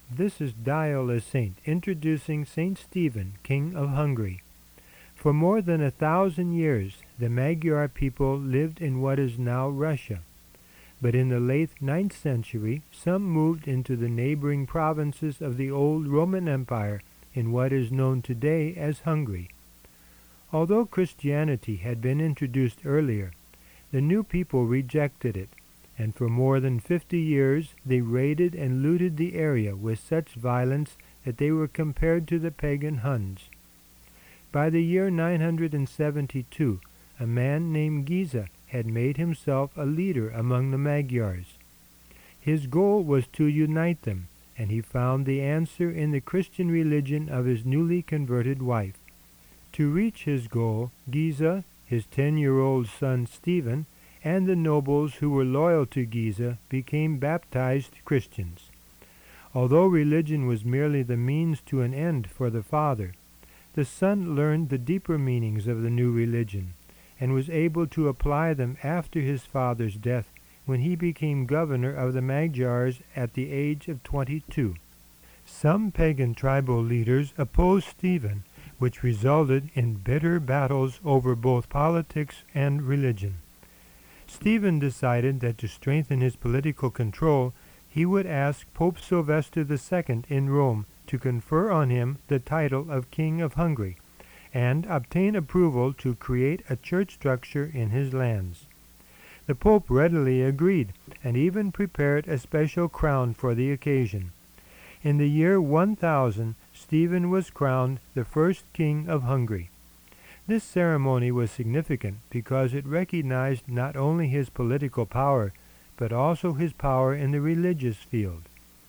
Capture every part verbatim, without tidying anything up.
This is Dial a Saint, introducing Saint Stephen, King of Hungary. For more than a thousand years, the Magyar people lived in what is now Russia. But in the late ninth century, some moved into the neighboring provinces of the old Roman Empire in what is known today as Hungary. Although Christianity had been introduced earlier, the new people rejected it, and for more than fifty years they raided and looted the area with such violence that they were compared to the pagan Huns. By the year nine hundred seventy-two, a man named Giza had made himself a leader among the Magyars. His goal was to unite them, and he found the answer in the Christian religion of his newly converted wife. To reach his goal, Giza, his ten-year-old son Stephen, and the nobles who were loyal to Giza became baptized Christians. Although religion was merely the means to an end for the father, the son learned the deeper meanings of the new religion, and was able to apply them after his father's death when he became governor of the Magyars at the age of twenty-two. Some pagan tribal leaders opposed Stephen, which resulted in bitter battles over both politics and religion. Stephen decided that to strengthen his political control, he would ask Pope Sylvester the Second in Rome to confer on him the title of King of Hungary, and obtain approval to create a church structure in his lands. The Pope readily agreed, and even prepared a special crown for the occasion. In the year one thousand, Stephen was crowned the first king of Hungary. This ceremony was significant because it recognized not only his political power, but also his power in the religious field.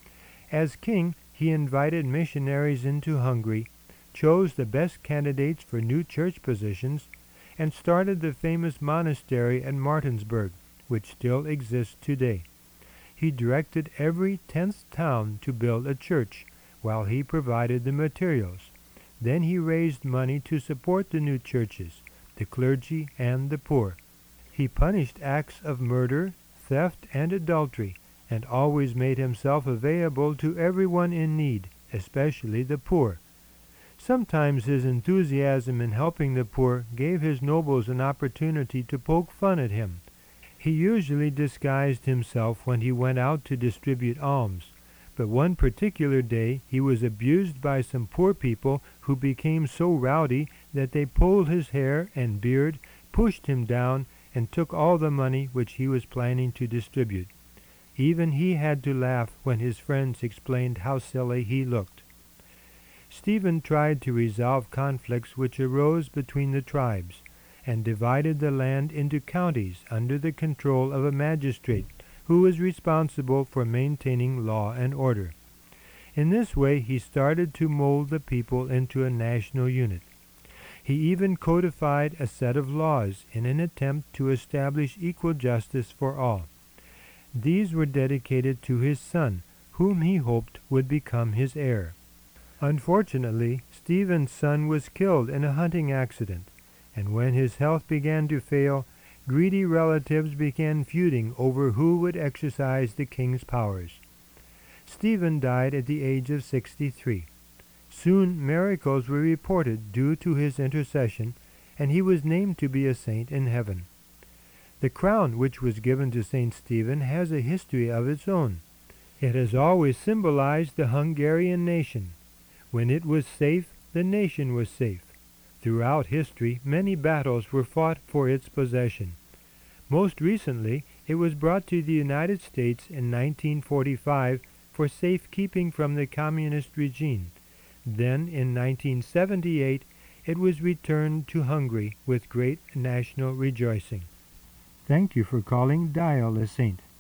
As king, he invited missionaries into Hungary, chose the best candidates for new church positions, and started the famous monastery at Martinsburg, which still exists today. He directed every tenth town to build a church, while he provided the materials. Then he raised money to support the new churches, the clergy, and the poor. He punished acts of murder, theft, and adultery, and always made himself available to everyone in need, especially the poor. Sometimes his enthusiasm in helping the poor gave his nobles an opportunity to poke fun at him. He usually disguised himself when he went out to distribute alms, but one particular day he was abused by some poor people who became so rowdy that they pulled his hair and beard, pushed him down, and took all the money which he was planning to distribute. Even he had to laugh when his friends explained how silly he looked. Stephen tried to resolve conflicts which arose between the tribes, and divided the land into counties under the control of a magistrate who was responsible for maintaining law and order. In this way he started to mold the people into a national unit. He even codified a set of laws in an attempt to establish equal justice for all. These were dedicated to his son, whom he hoped would become his heir. Unfortunately, Stephen's son was killed in a hunting accident, and when his health began to fail, greedy relatives began feuding over who would exercise the king's powers. Stephen died at the age of sixty-three. Soon miracles were reported due to his intercession, and he was named to be a saint in heaven. The crown which was given to Saint Stephen has a history of its own. It has always symbolized the Hungarian nation. When it was safe, the nation was safe. Throughout history, many battles were fought for its possession. Most recently, it was brought to the United States in nineteen forty-five for safekeeping from the communist regime. Then, in nineteen seventy-eight, it was returned to Hungary with great national rejoicing. Thank you for calling Dial a Saint.